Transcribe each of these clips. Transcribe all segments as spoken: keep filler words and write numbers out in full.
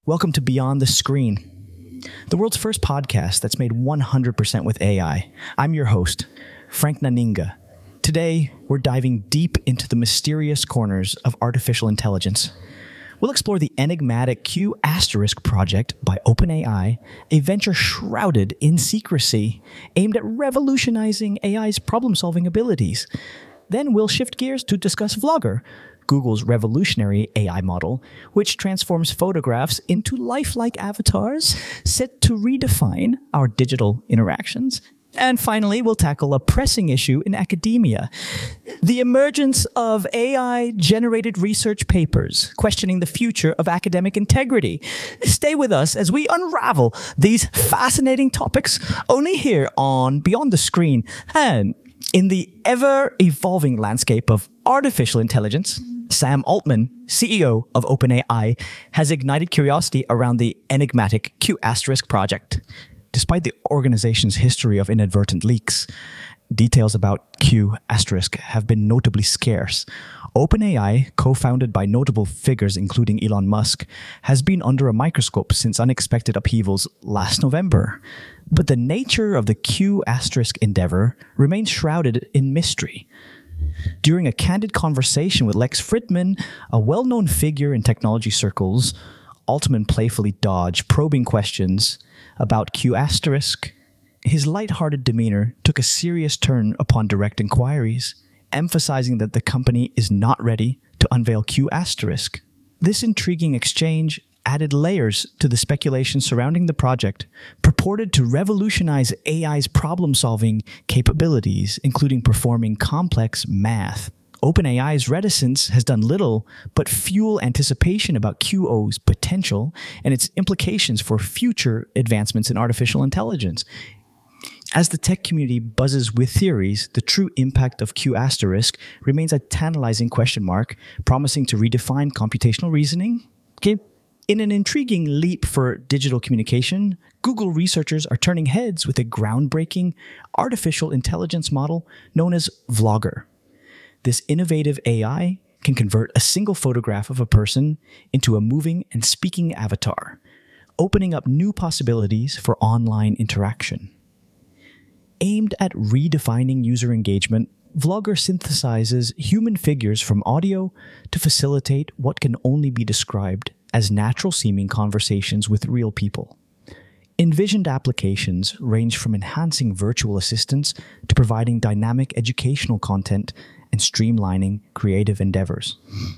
Welcome to Beyond the Screen, the world's first podcast that's made one hundred percent with A I. I'm your host, Frank Naninga. Today, we're diving deep into the mysterious corners of artificial intelligence. We'll explore the enigmatic Q Asterisk project by OpenAI, a venture shrouded in secrecy aimed at revolutionizing A I's problem-solving abilities. Then we'll shift gears to discuss Vlogger, Google's revolutionary A I model, which transforms photographs into lifelike avatars set to redefine our digital interactions. And finally, we'll tackle a pressing issue in academia, the emergence of A I-generated research papers questioning the future of academic integrity. Stay with us as we unravel these fascinating topics only here on Beyond the Screen. And in the ever-evolving landscape of artificial intelligence, Sam Altman, C E O of OpenAI, has ignited curiosity around the enigmatic Q Asterisk project. Despite the organization's history of inadvertent leaks, details about Q Asterisk have been notably scarce. OpenAI, co-founded by notable figures including Elon Musk, has been under a microscope since unexpected upheavals last November. But the nature of the Q Asterisk endeavor remains shrouded in mystery. During a candid conversation with Lex Fridman, a well-known figure in technology circles, Altman playfully dodged probing questions about Q Asterisk. His lighthearted demeanor took a serious turn upon direct inquiries, emphasizing that the company is not ready to unveil Q Asterisk. This intriguing exchange added layers to the speculation surrounding the project, purported to revolutionize A I's problem-solving capabilities, including performing complex math. OpenAI's reticence has done little but fuel anticipation about Q O's potential and its implications for future advancements in artificial intelligence. As the tech community buzzes with theories, the true impact of Q Asterisk remains a tantalizing question mark, promising to redefine computational reasoning. Okay. In an intriguing leap for digital communication, Google researchers are turning heads with a groundbreaking artificial intelligence model known as Vlogger. This innovative A I can convert a single photograph of a person into a moving and speaking avatar, opening up new possibilities for online interaction. Aimed at redefining user engagement, Vlogger synthesizes human figures from audio to facilitate what can only be described as natural-seeming conversations with real people. Envisioned applications range from enhancing virtual assistants to providing dynamic educational content and streamlining creative endeavors.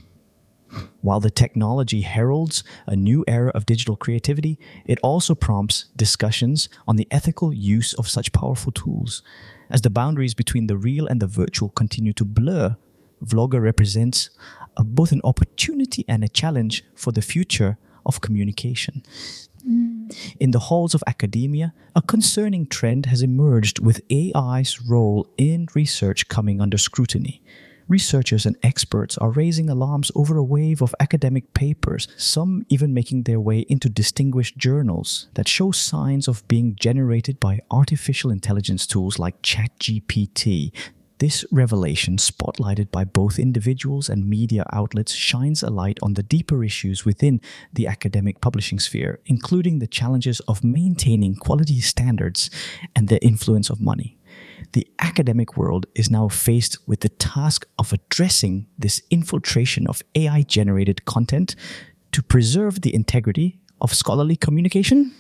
While the technology heralds a new era of digital creativity, it also prompts discussions on the ethical use of such powerful tools. As the boundaries between the real and the virtual continue to blur, Vlogger represents a, both an opportunity and a challenge for the future of communication. Mm. In the halls of academia, a concerning trend has emerged with A I's role in research coming under scrutiny. Researchers and experts are raising alarms over a wave of academic papers, some even making their way into distinguished journals that show signs of being generated by artificial intelligence tools like ChatGPT. This revelation, spotlighted by both individuals and media outlets, shines a light on the deeper issues within the academic publishing sphere, including the challenges of maintaining quality standards and the influence of money. The academic world is now faced with the task of addressing this infiltration of A I-generated content to preserve the integrity of scholarly communication.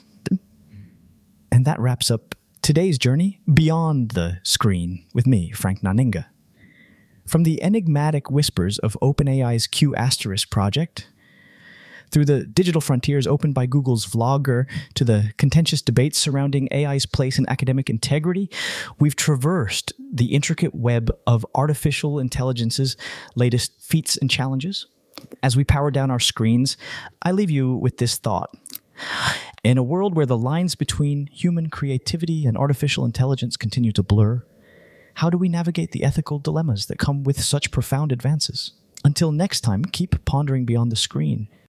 And that wraps up today's journey beyond the screen with me, Frank Naninga. From the enigmatic whispers of OpenAI's Q Asterisk project, through the digital frontiers opened by Google's Vlogger, to the contentious debates surrounding A I's place in academic integrity, we've traversed the intricate web of artificial intelligence's latest feats and challenges. As we power down our screens, I leave you with this thought. In a world where the lines between human creativity and artificial intelligence continue to blur, how do we navigate the ethical dilemmas that come with such profound advances? Until next time, keep pondering beyond the screen.